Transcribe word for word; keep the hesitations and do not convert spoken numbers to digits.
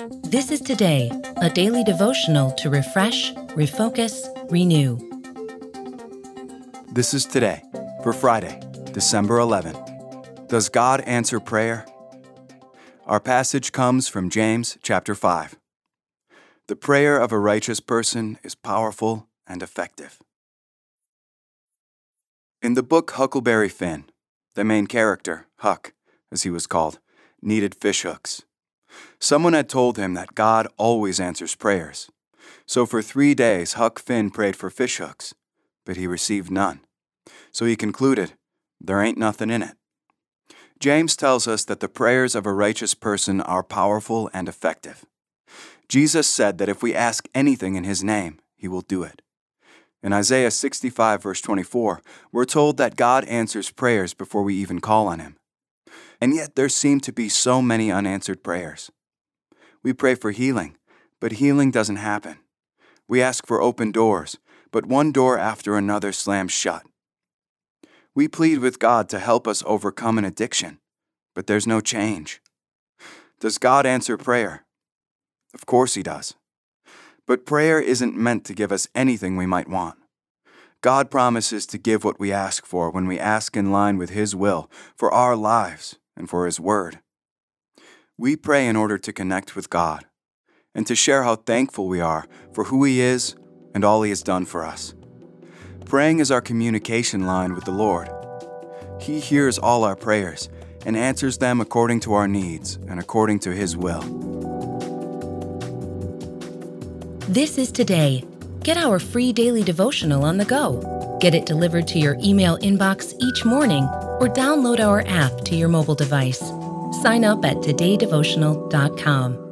This is Today, a daily devotional to refresh, refocus, renew. This is Today for Friday, December eleventh. Does God answer prayer? Our passage comes from James chapter five. The prayer of a righteous person is powerful and effective. In the book Huckleberry Finn, the main character, Huck, as he was called, needed fishhooks. Someone had told him that God always answers prayers. So for three days, Huck Finn prayed for fishhooks, but he received none. So he concluded, there ain't nothing in it. James tells us that the prayers of a righteous person are powerful and effective. Jesus said that if we ask anything in his name, he will do it. In Isaiah sixty-five, verse twenty-four, we're told that God answers prayers before we even call on him. And yet there seem to be so many unanswered prayers. We pray for healing, but healing doesn't happen. We ask for open doors, but one door after another slams shut. We plead with God to help us overcome an addiction, but there's no change. Does God answer prayer? Of course he does. But prayer isn't meant to give us anything we might want. God promises to give what we ask for when we ask in line with his will for our lives and for his word. We pray in order to connect with God and to share how thankful we are for who he is and all he has done for us. Praying is our communication line with the Lord. He hears all our prayers and answers them according to our needs and according to his will. This is Today. Get our free daily devotional on the go. Get it delivered to your email inbox each morning or download our app to your mobile device. Sign up at today devotional dot com.